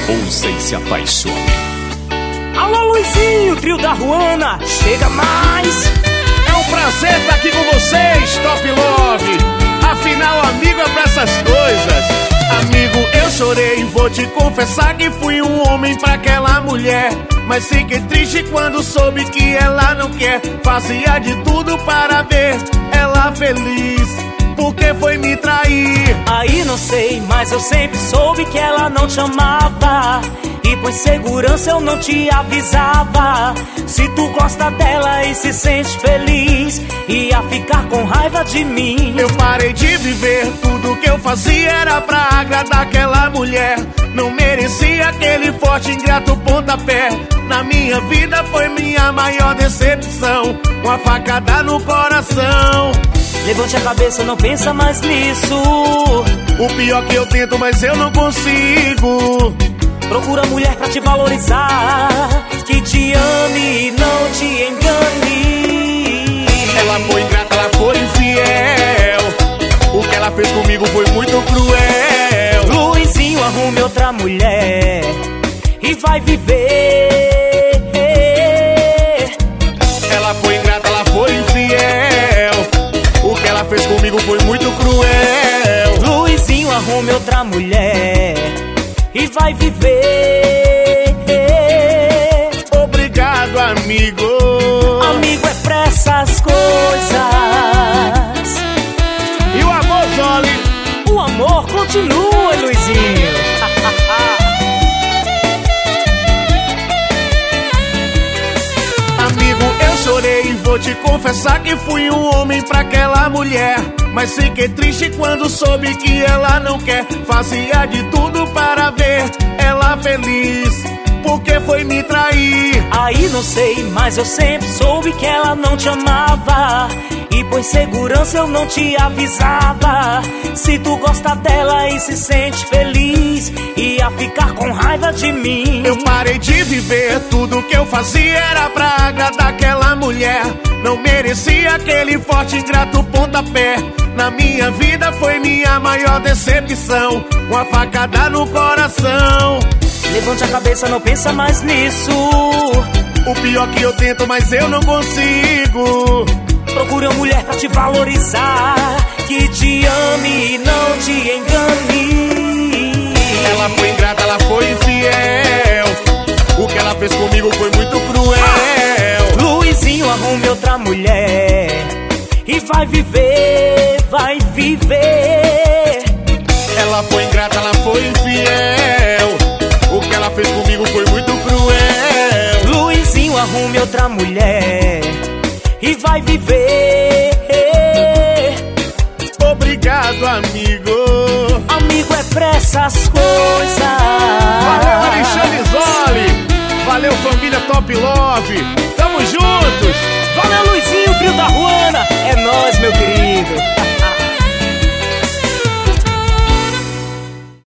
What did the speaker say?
Ouça e se apaixone. Alô, Luizinho, trio da Ruana, chega mais. É um prazer estar aqui com vocês, Top Love. Afinal, amigo é pra essas coisas. Amigo, eu chorei, vou te confessar que fui um homem pra aquela mulher. Mas fiquei triste quando soube que ela não quer. Fazia de tudo para ver ela feliz, porque foi me trair. Aí não sei, mas eu sempre soube que ela não te amava. E por segurança eu não te avisava. Se tu gosta dela e se sente feliz, ia ficar com raiva de mim. Eu parei de viver, tudo que eu fazia era pra agradar aquela mulher. Não merecia aquele forte, ingrato pontapé. Na minha vida foi minha maior decepção, uma facada no coração. Levante a cabeça, não pensa mais nisso. O pior que eu tento, mas eu não consigo. Procura mulher pra te valorizar, que te ame e não te engane. Ela foi ingrata, ela foi infiel. O que ela fez comigo foi muito cruel. Luizinho, arrume outra mulher e vai viver. Ela foi ingrata, ela foi infiel. O que ela fez comigo foi muito cruel. Luizinho, arrume outra mulher e vai viver. Obrigado, amigo. Amigo é pra essas coisas. E o amor, Zoli? O amor continua, Luizinho. Amigo, eu chorei, vou te confessar que fui um homem pra aquela mulher. Mas fiquei triste quando soube que ela não quer. Fazia de tudo para ver ela feliz, porque foi me trair. Aí não sei, mas eu sempre soube que ela não te amava. E por segurança eu não te avisava. Se tu gosta dela e se sente feliz, ia ficar com raiva de mim. Eu parei de viver, tudo que eu fazia era pra agradar aquela mulher. Não merecia aquele forte, ingrato pontapé. Na minha vida foi minha maior decepção, uma facada no coração. Levante a cabeça, não pensa mais nisso. O pior que eu tento, mas eu não consigo. Procure uma mulher pra te valorizar, que te ame e não te engane. Ela foi ingrata, ela foi infiel. O que ela fez comigo foi muito cruel. Luizinho, arrume outra mulher e vai viver, vai viver. Ela foi ingrata, ela foi infiel. O que ela fez comigo foi muito cruel. Luizinho, arrume outra mulher e vai viver. Obrigado, amigo. Amigo é pra essas coisas. Valeu, Alexandre Zoli. Valeu, família Top Love.